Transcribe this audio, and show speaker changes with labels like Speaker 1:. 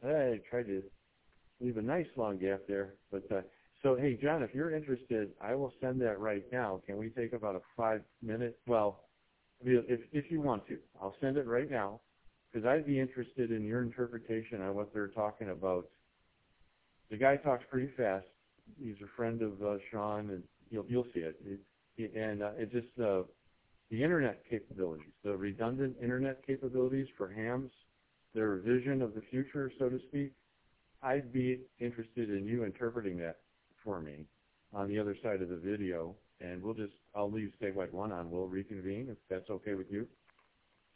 Speaker 1: I tried to leave a nice long gap there. But so, hey, John, if you're interested, I will send that right now. Can we take about a 5-minute? Well, if you want to, I'll send it right now because I'd be interested in your interpretation on what they're talking about. The guy talks pretty fast. He's a friend of Sean, and you'll see it. It's just the internet capabilities, the redundant internet capabilities for hams, their vision of the future, so to speak. I'd be interested in you interpreting that for me on the other side of the video, and I'll leave Statewide 1 on. We'll reconvene if that's okay with you.